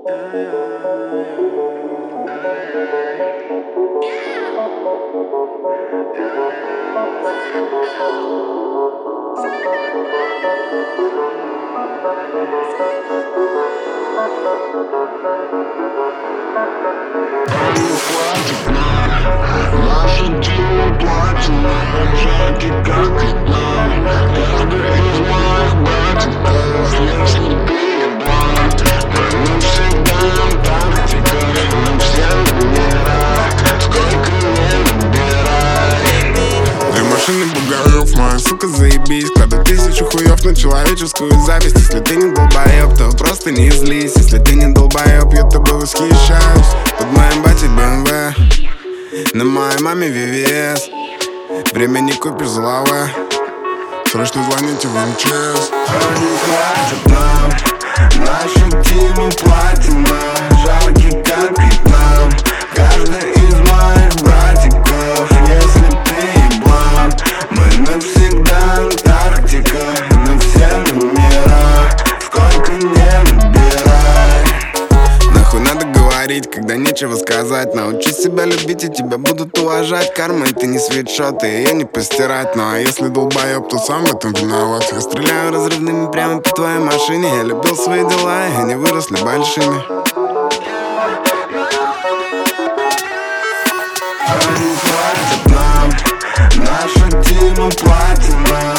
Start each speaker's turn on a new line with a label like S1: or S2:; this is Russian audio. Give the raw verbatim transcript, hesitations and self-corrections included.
S1: Наше тело платина, жаркий как одна. Каждый из моих братиков, если ты не бланк, мы всегда Антарктика, мы все мира, сколько не выбирай.
S2: Две машины бугаев, моя сука заебись. Кладу тысячу хуев на человеческую зависть. Если ты не долбоеб, то просто не злись. Если ты не долбоеб, я тобой восхищаюсь. Под моим батей бэ эм вэ, на моей маме ви ви эс. Время не купишь за лаве, срочно звоните в эм че эс.
S1: Они платят нам, нашим тиму платина, жаркий как Вьетнам. Каждый из моих братиков, если ты еблан, мы навсегда Антарктика, мы все мира, сколько не выбирай.
S2: Нахуй надо говорить, когда нечего сказать. Научись себя любить, и тебя будут уважать. Карма — это не свитшот, и ее не постирать. Ну а если долбоеб, то сам в этом виноват. Я стреляю разрывными прямо по твоей машине. Я любил свои дела, и они выросли большими.
S1: Они платят нам, наша тима платина,